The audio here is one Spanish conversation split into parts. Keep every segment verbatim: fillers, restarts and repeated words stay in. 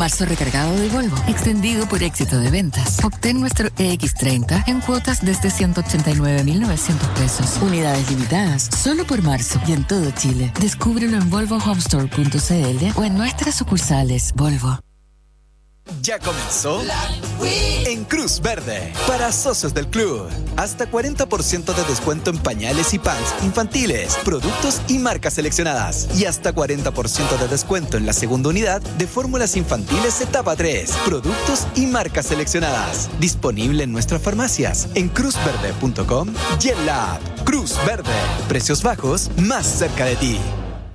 Marzo recargado de Volvo, extendido por éxito de ventas. Obtén nuestro E X treinta en cuotas desde ciento ochenta y nueve mil novecientos pesos. Unidades limitadas, solo por marzo y en todo Chile. Descúbrelo en volvo home store punto c l o en nuestras sucursales Volvo. Ya comenzó en Cruz Verde para socios del club. Hasta cuarenta por ciento de descuento en pañales y pants infantiles, productos y marcas seleccionadas. Y hasta cuarenta por ciento de descuento en la segunda unidad de fórmulas infantiles etapa tres, productos y marcas seleccionadas. Disponible en nuestras farmacias, en cruz verde punto com y en la app. Cruz Verde. Precios bajos más cerca de ti.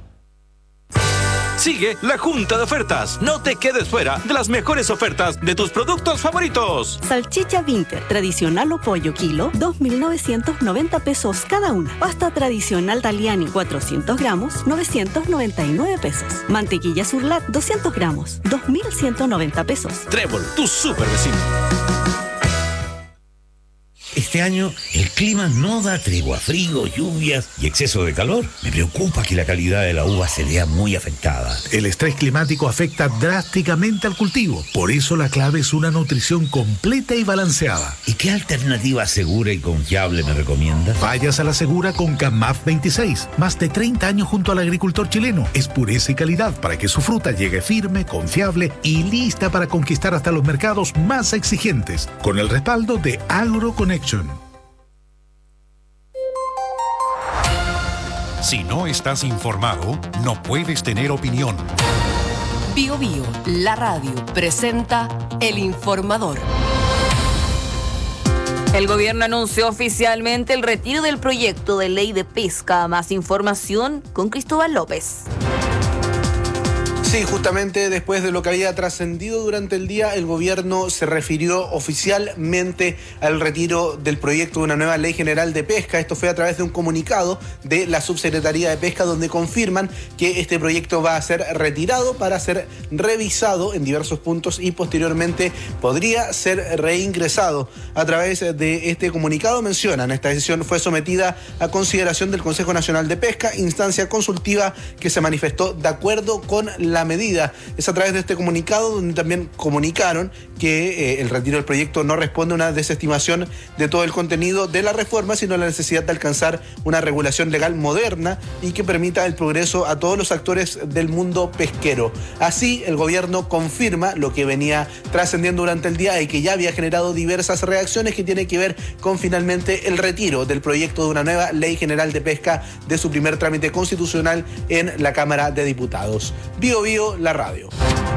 Sigue la Junta de Ofertas. No te quedes fuera de las mejores ofertas de tus productos favoritos. Salchicha Vinter, tradicional o pollo kilo, dos mil novecientos noventa pesos cada una. Pasta tradicional Daliani, cuatrocientos gramos, novecientos noventa y nueve pesos. Mantequilla Surlat, doscientos gramos, dos mil ciento noventa pesos. Trébol, tu super vecino. Este año el clima no da tregua, frío, lluvias y exceso de calor. Me preocupa que la calidad de la uva se vea muy afectada. El estrés climático afecta drásticamente al cultivo. Por eso la clave es una nutrición completa y balanceada. ¿Y qué alternativa segura y confiable me recomienda? Vayas a la segura con Camaf veintiséis. Más de treinta años junto al agricultor chileno. Es pureza y calidad para que su fruta llegue firme, confiable y lista para conquistar hasta los mercados más exigentes. Con el respaldo de AgroConnection. Si no estás informado, no puedes tener opinión. Bio Bio, la radio, presenta El Informador. El gobierno anunció oficialmente el retiro del proyecto de ley de pesca. Más información con Cristóbal López. Sí, justamente después de lo que había trascendido durante el día, el gobierno se refirió oficialmente al retiro del proyecto de una nueva ley general de pesca. Esto fue a través de un comunicado de la Subsecretaría de Pesca, donde confirman que este proyecto va a ser retirado para ser revisado en diversos puntos y posteriormente podría ser reingresado. A través de este comunicado mencionan, esta decisión fue sometida a consideración del Consejo Nacional de Pesca, instancia consultiva que se manifestó de acuerdo con la medida. Es a través de este comunicado donde también comunicaron que eh, el retiro del proyecto no responde a una desestimación de todo el contenido de la reforma, sino a la necesidad de alcanzar una regulación legal moderna y que permita el progreso a todos los actores del mundo pesquero. Así, el gobierno confirma lo que venía trascendiendo durante el día y que ya había generado diversas reacciones, que tiene que ver con finalmente el retiro del proyecto de una nueva ley general de pesca de su primer trámite constitucional en la Cámara de Diputados. Bio Bio, la radio.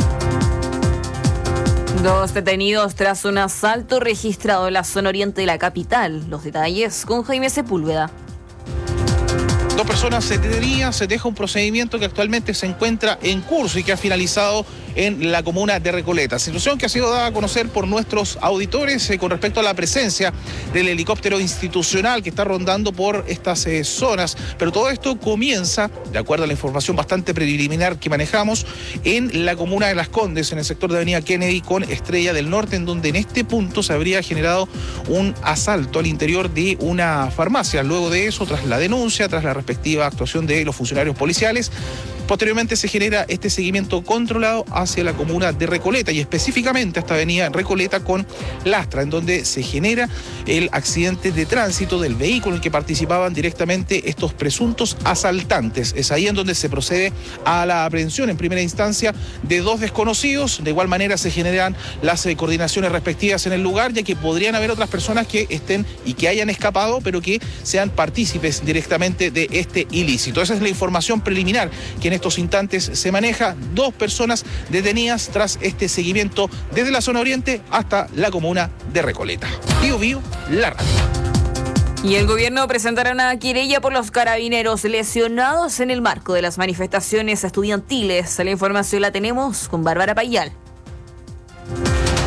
Dos detenidos tras un asalto registrado en la zona oriente de la capital. Los detalles con Jaime Sepúlveda. Dos personas se detenidas, se deja un procedimiento que actualmente se encuentra en curso y que ha finalizado en la comuna de Recoleta. Situación que ha sido dada a conocer por nuestros auditores eh, con respecto a la presencia del helicóptero institucional que está rondando por estas eh, zonas. Pero todo esto comienza, de acuerdo a la información bastante preliminar que manejamos, en la comuna de Las Condes, en el sector de Avenida Kennedy con Estrella del Norte, en donde en este punto se habría generado un asalto al interior de una farmacia. Luego de eso, tras la denuncia, tras la respectiva actuación de los funcionarios policiales, posteriormente se genera este seguimiento controlado hacia la comuna de Recoleta y específicamente esta avenida Recoleta con Lastra, en donde se genera el accidente de tránsito del vehículo en el que participaban directamente estos presuntos asaltantes. Es ahí en donde se procede a la aprehensión en primera instancia de dos desconocidos. De igual manera se generan las eh, coordinaciones respectivas en el lugar, ya que podrían haber otras personas que estén y que hayan escapado, pero que sean partícipes directamente de este ilícito. Esa es la información preliminar que en estos instantes se maneja. Dos personas detenidas tras este seguimiento desde la zona oriente hasta la comuna de Recoleta. Bio Bio, la radio. Y el gobierno presentará una querella por los carabineros lesionados en el marco de las manifestaciones estudiantiles. La información la tenemos con Bárbara Payal.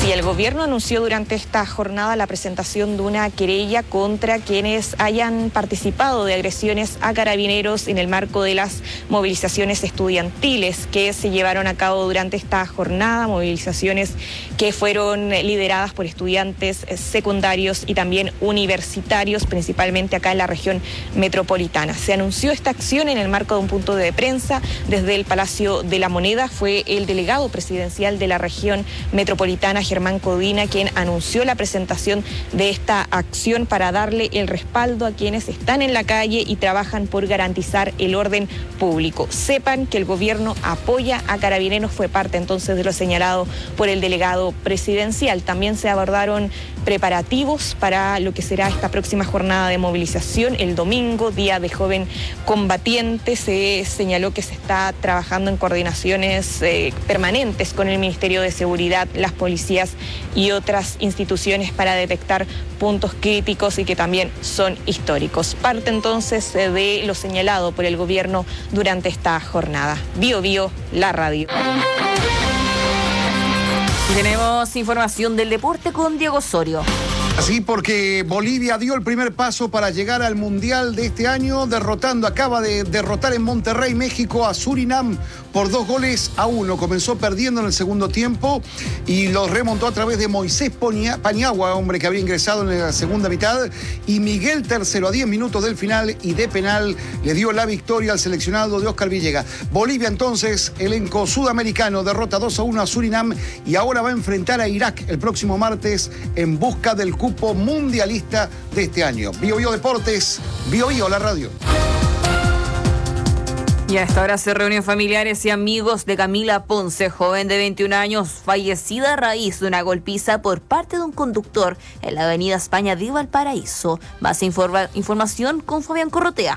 Sí, el gobierno anunció durante esta jornada la presentación de una querella contra quienes hayan participado de agresiones a carabineros en el marco de las movilizaciones estudiantiles que se llevaron a cabo durante esta jornada, movilizaciones que fueron lideradas por estudiantes secundarios y también universitarios, principalmente acá en la región metropolitana. Se anunció esta acción en el marco de un punto de prensa desde el Palacio de la Moneda. Fue el delegado presidencial de la región metropolitana, Germán Codina, quien anunció la presentación de esta acción para darle el respaldo a quienes están en la calle y trabajan por garantizar el orden público. Sepan que el gobierno apoya a Carabineros, fue parte entonces de lo señalado por el delegado presidencial. También se abordaron preparativos para lo que será esta próxima jornada de movilización. El domingo, Día de Joven Combatiente, se señaló que se está trabajando en coordinaciones eh, permanentes con el Ministerio de Seguridad, las policías y otras instituciones para detectar puntos críticos y que también son históricos. Parte entonces de lo señalado por el gobierno durante esta jornada. Bio Bio, la radio. Y tenemos información del deporte con Diego Osorio. Así porque Bolivia dio el primer paso para llegar al Mundial de este año, derrotando, acaba de derrotar en Monterrey, México, a Surinam por dos goles a uno. Comenzó perdiendo en el segundo tiempo y lo remontó a través de Moisés Paniagua, hombre que había ingresado en la segunda mitad, y Miguel Tercero a diez minutos del final y de penal le dio la victoria al seleccionado de Oscar Villega. Bolivia entonces, elenco sudamericano, derrota dos a uno a Surinam y ahora va a enfrentar a Irak el próximo martes en busca del cupo mundialista de este año. Bio Bio Deportes, Bio Bio, la radio. Y a esta hora se reúnen familiares y amigos de Camila Ponce, joven de veintiún años, fallecida a raíz de una golpiza por parte de un conductor en la avenida España de Valparaíso. Más informa- información con Fabián Corrotea.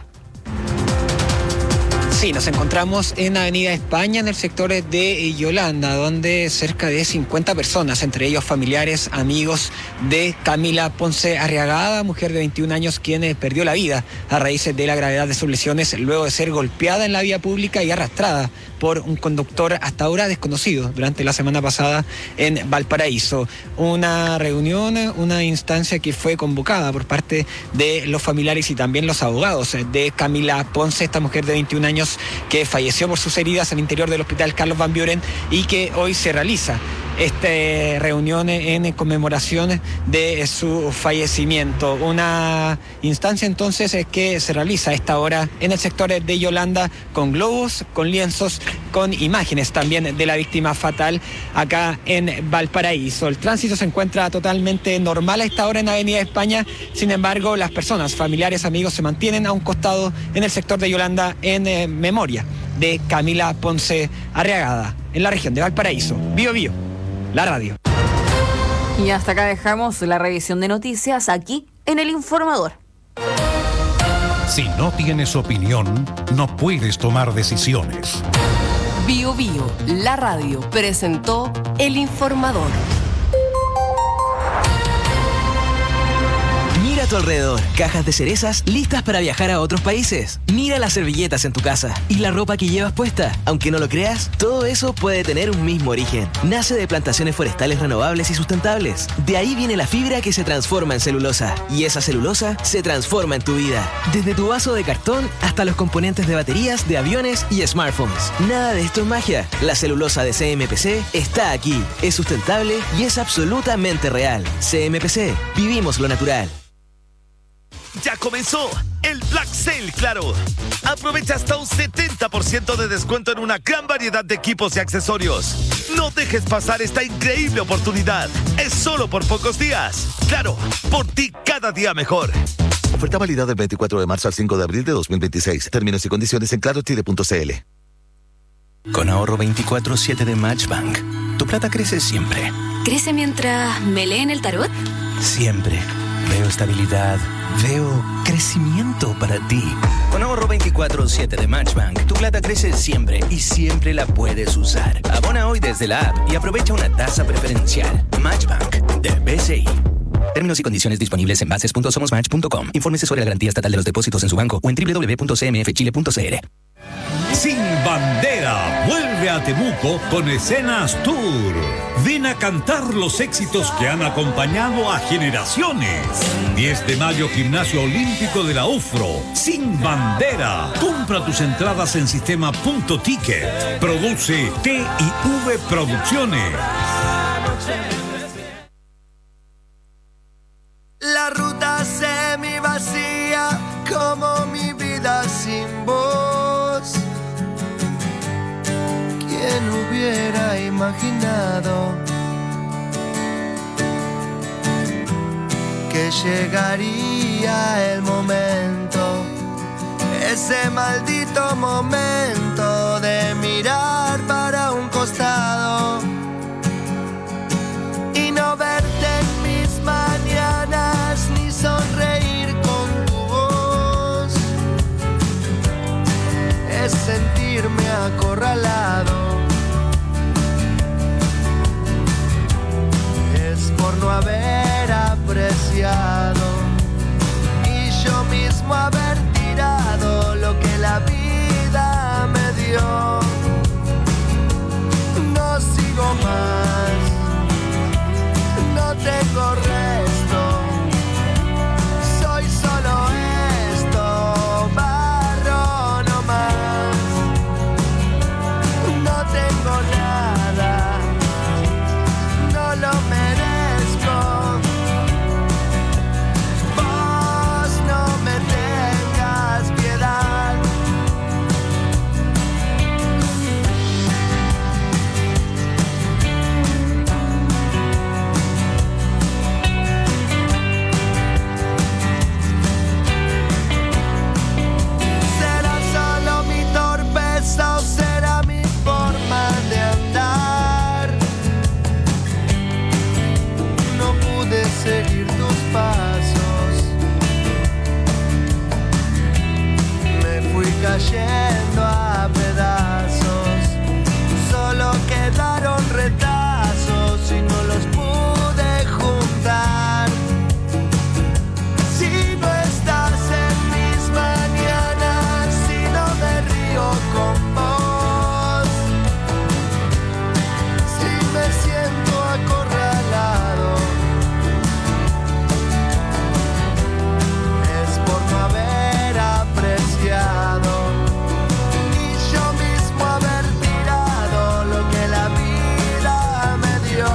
Sí, nos encontramos en Avenida España, en el sector de Yolanda, donde cerca de cincuenta personas, entre ellos familiares, amigos de Camila Ponce Arriagada, mujer de veintiún años, quien perdió la vida a raíz de la gravedad de sus lesiones luego de ser golpeada en la vía pública y arrastrada por un conductor hasta ahora desconocido durante la semana pasada en Valparaíso. Una reunión, una instancia que fue convocada por parte de los familiares y también los abogados de Camila Ponce, esta mujer de veintiún años que falleció por sus heridas al interior del hospital Carlos Van Buren y que hoy se realiza esta reunión en conmemoración de su fallecimiento. Una instancia entonces que se realiza a esta hora en el sector de Yolanda con globos, con lienzos, con imágenes también de la víctima fatal acá en Valparaíso. El tránsito se encuentra totalmente normal a esta hora en Avenida España, sin embargo las personas, familiares, amigos se mantienen a un costado en el sector de Yolanda en eh, memoria de Camila Ponce Arriagada en la región de Valparaíso. Bio Bio, la radio. Y hasta acá dejamos la revisión de noticias aquí en El Informador. Si no tienes opinión, no puedes tomar decisiones. Bio Bio, la radio, presentó El Informador. Mira a tu alrededor, cajas de cerezas listas para viajar a otros países. Mira las servilletas en tu casa y la ropa que llevas puesta. Aunque no lo creas, todo eso puede tener un mismo origen. Nace de plantaciones forestales renovables y sustentables. De ahí viene la fibra que se transforma en celulosa. Y esa celulosa se transforma en tu vida. Desde tu vaso de cartón hasta los componentes de baterías, de aviones y smartphones. Nada de esto es magia. La celulosa de C M P C está aquí. Es sustentable y es absolutamente real. C M P C. Vivimos lo natural. Ya comenzó el Black Sale Claro. Aprovecha hasta un setenta por ciento de descuento en una gran variedad de equipos y accesorios. No dejes pasar esta increíble oportunidad. Es solo por pocos días. Claro, por ti cada día mejor. Oferta válida del veinticuatro de marzo al cinco de abril de dos mil veintiséis. Términos y condiciones en claro chile punto c l. Con ahorro veinticuatro siete de Matchbank, tu plata crece siempre. ¿Crece mientras me leen el tarot? Siempre. Veo estabilidad, veo crecimiento para ti. Con ahorro veinticuatro siete de Matchbank, tu plata crece siempre y siempre la puedes usar. Abona hoy desde la app y aprovecha una tasa preferencial. Matchbank, de B C I. Términos y condiciones disponibles en bases punto somos match punto com. Infórmese sobre la garantía estatal de los depósitos en su banco o en doble u doble u doble u punto c m f chile punto c l. Sin Bandera vuelve a Temuco con Escenas Tour. Ven a cantar los éxitos que han acompañado a generaciones. diez de mayo, Gimnasio Olímpico de la UFRO, Sin Bandera. Compra tus entradas en sistema punto ticket. Produce T y V Producciones. La ruta semi vacía como mi vida sin voz. ¿Quién hubiera imaginado que llegaría el momento, ese maldito momento de mirar para un costado y no verte en mis mañanas ni sonreír con tu voz? Es sentirme acorralado, es por no haber apreciado y yo mismo haber tirado lo que la vida me dio. No sigo más, no tengo resto, soy solo esto, barro no más. No tengo nada, no lo merezco. Vos no me tengas piedad. ¿Será solo mi torpeza o será mi forma de andar? No pude seguir tus pasos, me fui cayendo a pedazos, solo quedaron retazos y no los pude juntar. Si no estás en mis mañanas, si no me río con vos, si me siento acorralado, es por no haber apreciado y yo mismo haber tirado lo que la vida me dio.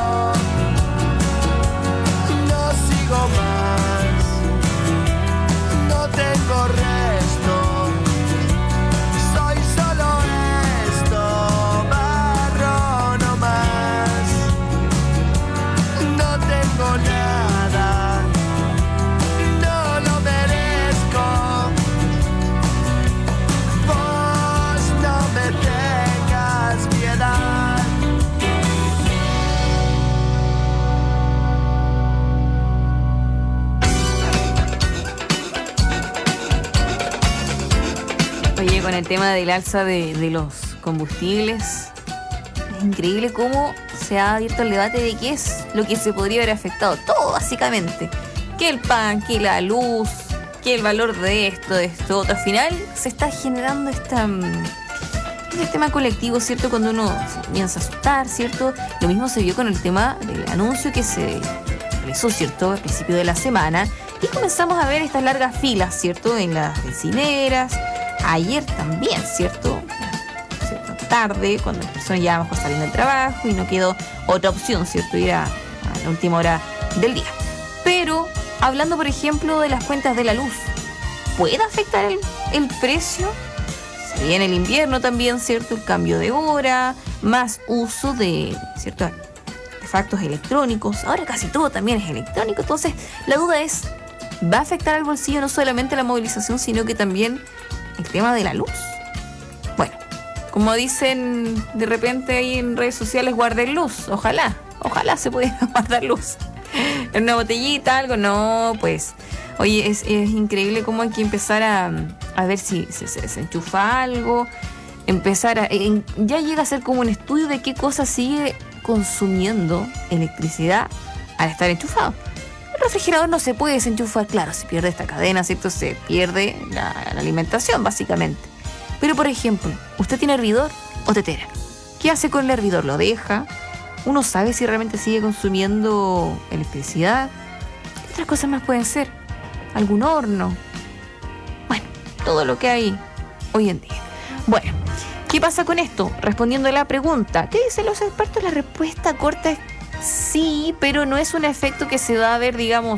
No sigo más, no tengo resto, soy solo esto, barro no más. No tengo nada, no lo merezco. Vos no me tengas piedad. Oye, con el tema del alza de, de los combustibles, es increíble cómo se ha abierto el debate de qué es lo que se podría haber afectado. Todo, básicamente. Que el pan, que la luz, que el valor de esto, de esto, otro. Al final se está generando esta, mm, este tema colectivo, ¿cierto? Cuando uno se comienza a asustar, ¿cierto? Lo mismo se vio con el tema del anuncio que se realizó, ¿cierto? Al principio de la semana. Y comenzamos a ver estas largas filas, ¿cierto? En las bencineras. Ayer también, ¿cierto? ¿Cierto? Tarde, cuando las personas ya mejor saliendo del trabajo y no quedó otra opción, ¿cierto? Ir a, a la última hora del día. Pero, hablando, por ejemplo, de las cuentas de la luz, ¿puede afectar el, el precio? Se viene el invierno también, ¿cierto? El cambio de hora, más uso de ciertos artefactos electrónicos. Ahora casi todo también es electrónico. Entonces, la duda es, ¿va a afectar al bolsillo no solamente la movilización, sino que también el tema de la luz? Bueno, como dicen de repente ahí en redes sociales, guarden luz. Ojalá, ojalá se pudiera guardar luz. En una botellita, algo, no, pues. Oye, es, es increíble cómo hay que empezar a, a ver si se, se, se enchufa algo. Empezar a... En, ya llega a ser como un estudio de qué cosa sigue consumiendo electricidad al estar enchufado. El refrigerador no se puede desenchufar, claro, se pierde esta cadena, ¿cierto? Se pierde la, la alimentación, básicamente. Pero, por ejemplo, ¿usted tiene hervidor o tetera? ¿Qué hace con el hervidor? ¿Lo deja? uno sabe si realmente sigue consumiendo electricidad. ¿Qué otras cosas más pueden ser? ¿Algún horno? Bueno, todo lo que hay hoy en día. Bueno, ¿qué pasa con esto? Respondiendo a la pregunta, ¿qué dicen los expertos? La respuesta corta es sí, pero no es un efecto que se va a ver, digamos,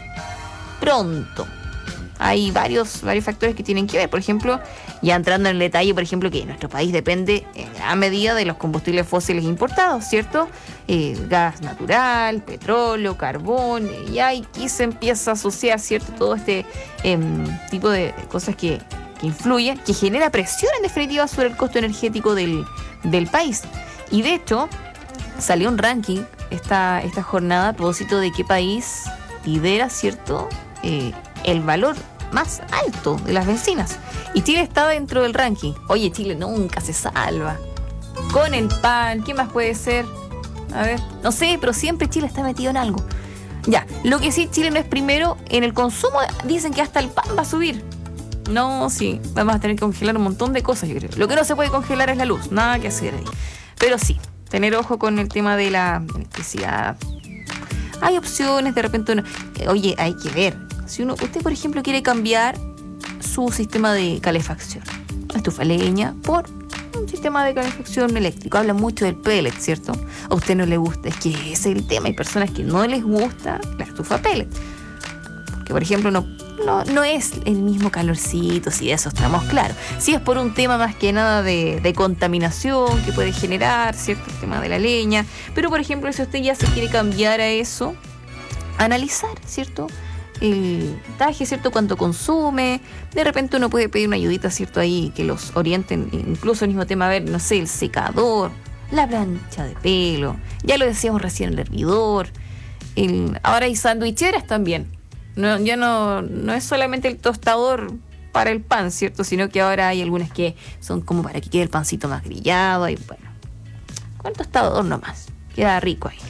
pronto. Hay varios, varios factores que tienen que ver. Por ejemplo, ya entrando en el detalle, por ejemplo, que nuestro país depende en gran medida de los combustibles fósiles importados, ¿cierto? Eh, gas natural, petróleo, carbón, y aquí se empieza a asociar, ¿cierto? Todo este eh, tipo de cosas que, que influyen, que genera presión en definitiva sobre el costo energético del, del país. Y de hecho, salió un ranking esta, esta jornada a propósito de qué país lidera, ¿cierto? Eh, el valor más alto de las bencinas. Y Chile está dentro del ranking. Oye, Chile nunca se salva. Con el pan, ¿qué más puede ser? A ver, no sé, pero siempre Chile está metido en algo. Ya, lo que sí, Chile no es primero en el consumo. Dicen que hasta el pan va a subir. No, sí, vamos a tener que congelar un montón de cosas, yo creo. Lo que no se puede congelar es la luz, nada que hacer ahí. Pero sí, tener ojo con el tema de la electricidad. Hay opciones, de repente uno... Oye, hay que ver. Si uno, usted, por ejemplo, quiere cambiar su sistema de calefacción, estufa leña, por un sistema de calefacción eléctrico. Habla mucho del pellet, ¿cierto? A usted no le gusta, es que ese es el tema. Hay personas que no les gusta la estufa pellet. Porque, por ejemplo, no, no, no es el mismo calorcito, si de eso estamos claros. Si es por un tema más que nada de, de contaminación que puede generar, ¿cierto? El tema de la leña. Pero, por ejemplo, si usted ya se quiere cambiar a eso, analizar, ¿cierto? El taje, ¿cierto? Cuánto consume. De repente uno puede pedir una ayudita, ¿cierto? Ahí que los orienten, incluso el mismo tema, a ver, no sé, el secador, la plancha de pelo, ya lo decíamos recién, el hervidor, el... ahora hay sandwicheras también. No, ya no, no es solamente el tostador para el pan, ¿cierto? Sino que ahora hay algunas que son como para que quede el pancito más grillado y bueno, con el tostador nomás, queda rico ahí.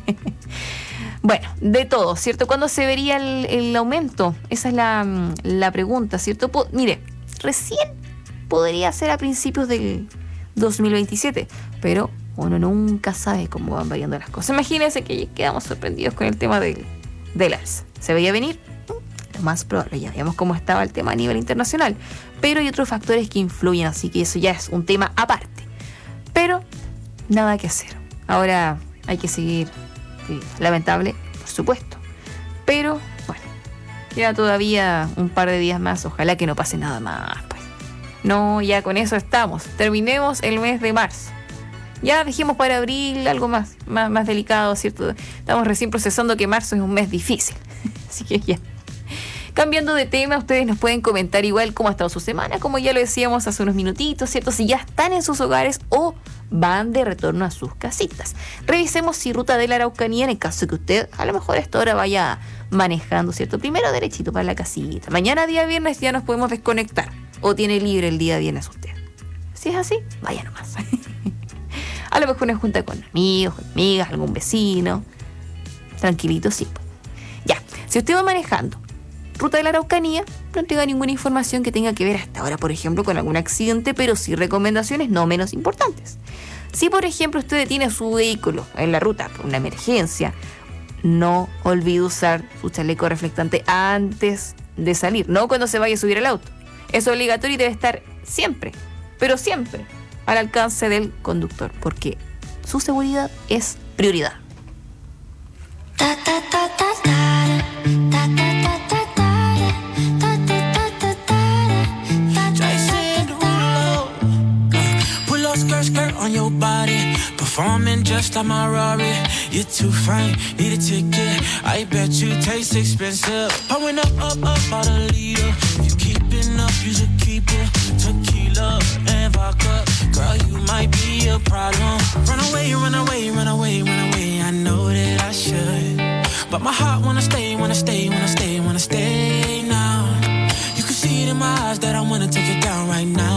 Bueno, de todo, ¿cierto? ¿Cuándo se vería el, el aumento? Esa es la, la pregunta, ¿cierto? Po- mire, recién podría ser a principios del dos mil veintisiete, pero uno nunca sabe cómo van variando las cosas. Imagínense que quedamos sorprendidos con el tema del, del alza. ¿Se veía venir? Lo más probable, ya veíamos cómo estaba el tema a nivel internacional, pero hay otros factores que influyen, así que eso ya es un tema aparte. Pero nada que hacer. Ahora hay que seguir... Sí, lamentable, por supuesto. Pero, bueno, queda todavía un par de días más. Ojalá que no pase nada más, pues. No, ya con eso estamos. Terminemos el mes de marzo. Ya dejemos para abril algo más, más, más delicado, ¿cierto? Estamos recién procesando que marzo es un mes difícil. Así que ya. Cambiando de tema, ustedes nos pueden comentar igual cómo ha estado su semana, como ya lo decíamos hace unos minutitos, ¿cierto? Si ya están en sus hogares o van de retorno a sus casitas. Revisemos si ruta de la Araucanía, en el caso que usted a lo mejor a esta hora vaya manejando, ¿cierto? Primero derechito para la casita. Mañana día viernes ya nos podemos desconectar. O tiene libre el día viernes usted. Si es así, vaya nomás. A lo mejor una junta con amigos, con amigas, algún vecino. Tranquilito, sí. Ya, si usted va manejando ruta de la Araucanía, no entrega ninguna información que tenga que ver hasta ahora, por ejemplo, con algún accidente, pero sí recomendaciones no menos importantes. Si, por ejemplo, usted detiene su vehículo en la ruta por una emergencia, no olvide usar su chaleco reflectante antes de salir, no cuando se vaya a subir al auto. Es obligatorio y debe estar siempre, pero siempre, al alcance del conductor, porque su seguridad es prioridad. Ta, ta, ta, ta, ta, ta, ta, ta, ta. Skirt, skirt on your body, performing just like my Rari. You're too fine, need a ticket. I bet you taste expensive. Pouring up, up, up, out a leader. If you keeping up, you should keep it. Tequila and vodka, girl, you might be a problem. Run away, run away, run away, run away. I know that I should, but my heart wanna stay, wanna stay, wanna stay, wanna stay now. You can see it in my eyes that I wanna take it down right now.